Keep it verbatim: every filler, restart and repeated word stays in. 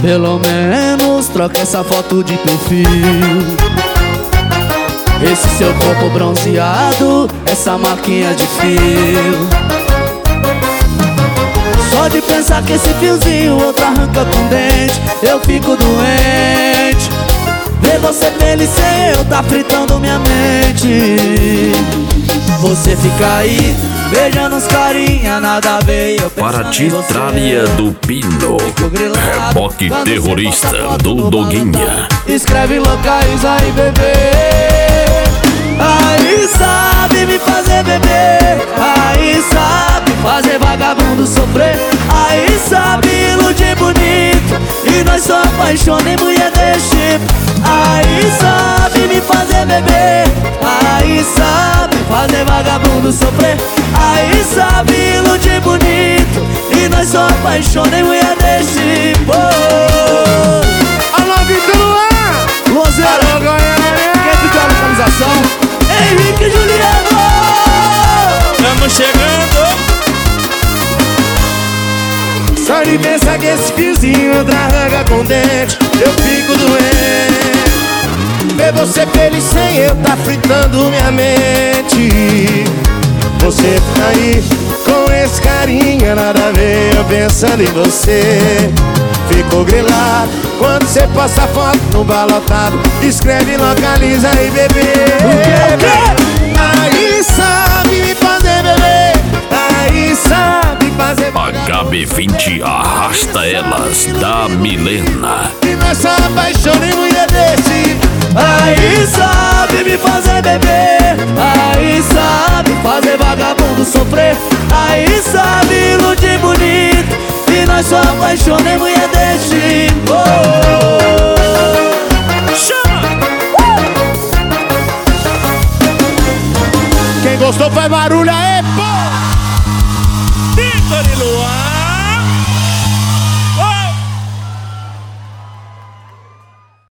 Pelo menos troca essa foto de perfil. Esse seu corpo bronzeado, essa marquinha de fio. Só de pensar que esse fiozinho outro arranca com dente, eu fico doente. Ver você feliz sem eu tá fritando minha mente. Você fica aí beijando uns carinha, nada a ver. Eu para Titrália do Pino, reboque terrorista do Doguinha. Escreve locais aí, bebê. Aí sabe me fazer beber. Aí sabe fazer vagabundo sofrer. Aí sabe iludir bonito e nós só apaixona em mulher desse tipo. Aí sabe me fazer beber. Aí sabe fazer vagabundo sofrer. Aí sabe iludir bonito e nós só apaixona em mulher desse tipo. Alô, Vitor Luan! Luanzeiro, quem pediu a localização? Henrique e Juliano! Estamos chegando! Só de pensar que esse fiozinho outra arranca com dente, eu fico doente. Ver você feliz sem eu tá fritando minha mente. Você tá aí com esse carinha, nada a ver, eu pensando em você. Fico grilado quando você posta foto no balotado. Escreve, localiza aí, bebê. Aí sabe me fazer beber. Aí sabe fazer H B vinte arrasta elas da Milena. e nós só apaixona em mulher desse. Aí sabe me fazer beber. Aí sabe fazer vagabundo sofrer. Aí sabe iludir bonito e nós só apaixona em mulher desse tipo. Chama! Quem gostou faz barulho aí, pô! Vitor e Luan!